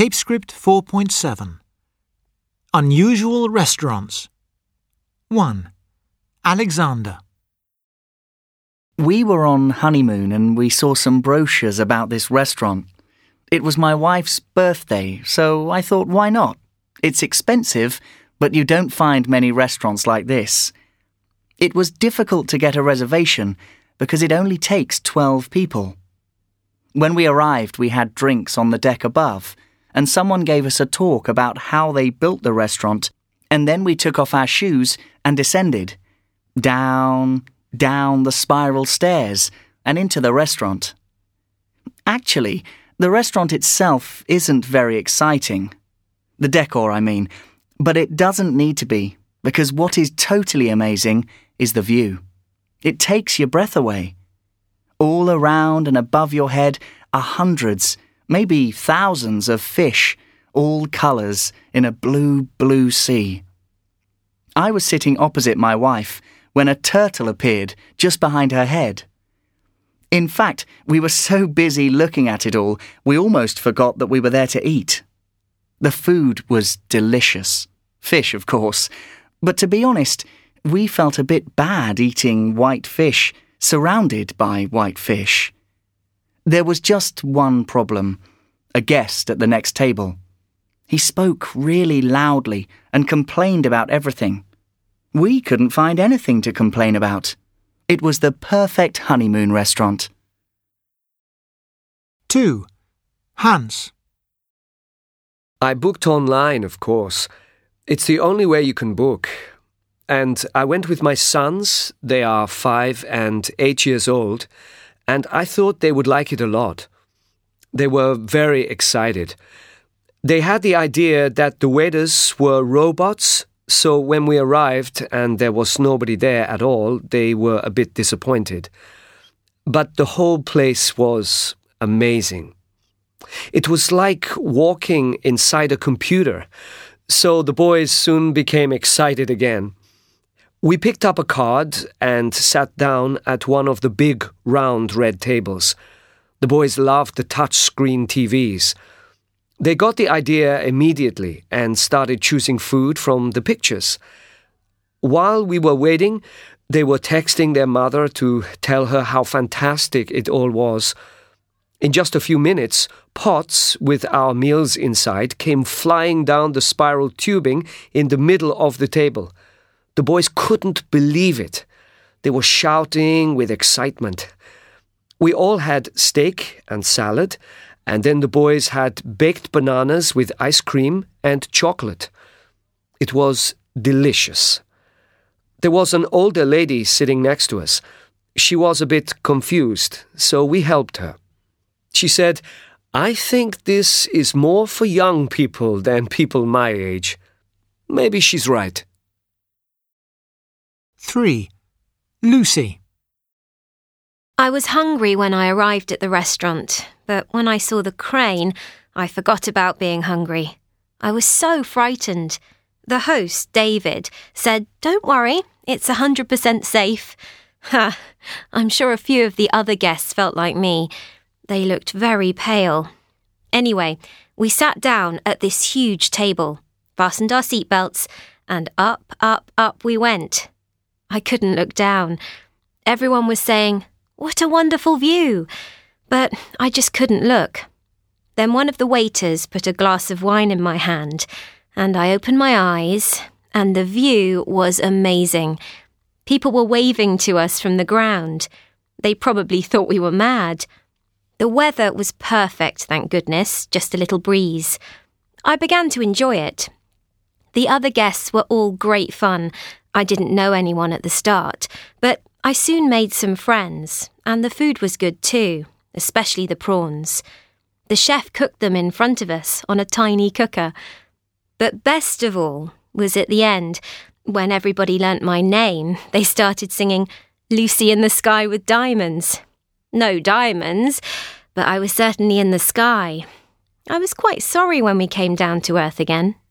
Tapescript 4.7 Unusual Restaurants 1. Alexander. We were on honeymoon and we saw some brochures about this restaurant. It was my wife's birthday, so I thought, why not? It's expensive, but you don't find many restaurants like this. It was difficult to get a reservation because it only takes 12 people. When we arrived, we had drinks on the deck above, and someone gave us a talk about how they built the restaurant, and then we took off our shoes and descended. Down the spiral stairs and into the restaurant. Actually, the restaurant itself isn't very exciting. The decor, I mean. But it doesn't need to be, because what is totally amazing is the view. It takes your breath away. All around and above your head are hundreds, maybe thousands of fish, all colours in a blue, blue sea. I was sitting opposite my wife when a turtle appeared just behind her head. In fact, we were so busy looking at it all, we almost forgot that we were there to eat. The food was delicious. Fish, of course. But to be honest, we felt a bit bad eating white fish, surrounded by white fish. There was just one problem: a guest at the next table. He spoke really loudly and complained about everything. We couldn't find anything to complain about. It was the perfect honeymoon restaurant. 2. Hans. I booked online, of course. It's the only way you can book. And I went with my sons. They are 5 and 8 years old, and I thought they would like it a lot. They were very excited. They had the idea that the waiters were robots, so when we arrived and there was nobody there at all, they were a bit disappointed. But the whole place was amazing. It was like walking inside a computer, so the boys soon became excited again. We picked up a card and sat down at one of the big, round red tables. The boys loved the touch-screen TVs. They got the idea immediately and started choosing food from the pictures. While we were waiting, they were texting their mother to tell her how fantastic it all was. In just a few minutes, pots with our meals inside came flying down the spiral tubing in the middle of the table. The boys couldn't believe it. They were shouting with excitement. We all had steak and salad, and then the boys had baked bananas with ice cream and chocolate. It was delicious. There was an older lady sitting next to us. She was a bit confused, so we helped her. She said, "I think this is more for young people than people my age." Maybe she's right. 3. Lucy. I was hungry when I arrived at the restaurant, but when I saw the crane, I forgot about being hungry. I was so frightened. The host, David, said, "Don't worry, it's 100% safe." Ha! I'm sure a few of the other guests felt like me. They looked very pale. Anyway, we sat down at this huge table, fastened our seatbelts, and up we went. I couldn't look down. Everyone was saying, "What a wonderful view!" But I just couldn't look. Then one of the waiters put a glass of wine in my hand, and I opened my eyes, and the view was amazing. People were waving to us from the ground. They probably thought we were mad. The weather was perfect, thank goodness, just a little breeze. I began to enjoy it. The other guests were all great fun. I didn't know anyone at the start, but I soon made some friends, and the food was good too, especially the prawns. The chef cooked them in front of us on a tiny cooker. But best of all was at the end, when everybody learnt my name, they started singing "Lucy in the Sky with Diamonds." No diamonds, but I was certainly in the sky. I was quite sorry when we came down to earth again.